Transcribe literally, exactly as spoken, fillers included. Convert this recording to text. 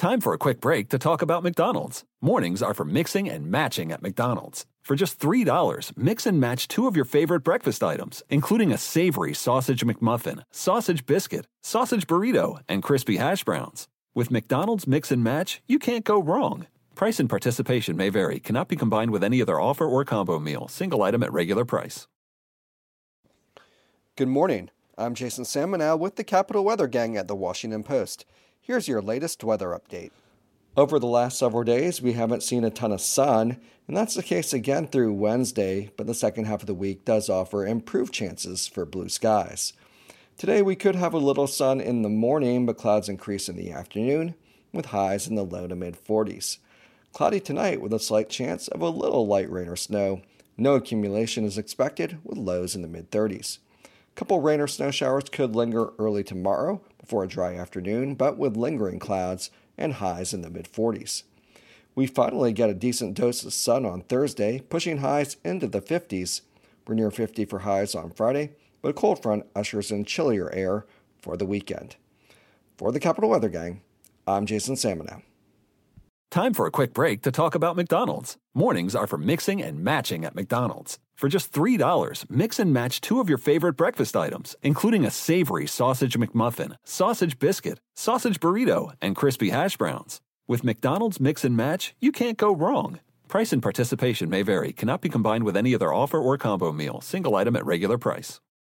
Time for a quick break to talk about McDonald's. Mornings are for mixing and matching at McDonald's. For just three dollars, mix and match two of your favorite breakfast items, including a savory sausage McMuffin, sausage biscuit, sausage burrito, and crispy hash browns. With McDonald's Mix and Match, you can't go wrong. Price and participation may vary, cannot be combined with any other offer or combo meal, single item at regular price. Good morning. I'm Jason Salmonell with the Capital Weather Gang at the Washington Post. Here's your latest weather update. Over the last several days, we haven't seen a ton of sun, and that's the case again through Wednesday, but the second half of the week does offer improved chances for blue skies. Today, we could have a little sun in the morning, but clouds increase in the afternoon, with highs in the low to mid forties. Cloudy tonight with a slight chance of a little light rain or snow. No accumulation is expected, with lows in the mid thirties. A couple rain or snow showers could linger early tomorrow before a dry afternoon, but with lingering clouds and highs in the mid forties. We finally get a decent dose of sun on Thursday, pushing highs into the fifties. We're near fifty for highs on Friday, but a cold front ushers in chillier air for the weekend. For the Capital Weather Gang, I'm Jason Salmonell. Time for a quick break to talk about McDonald's. Mornings are for mixing and matching at McDonald's. For just three dollars, mix and match two of your favorite breakfast items, including a savory sausage McMuffin, sausage biscuit, sausage burrito, and crispy hash browns. With McDonald's Mix and Match, you can't go wrong. Price and participation may vary, cannot be combined with any other offer or combo meal, single item at regular price.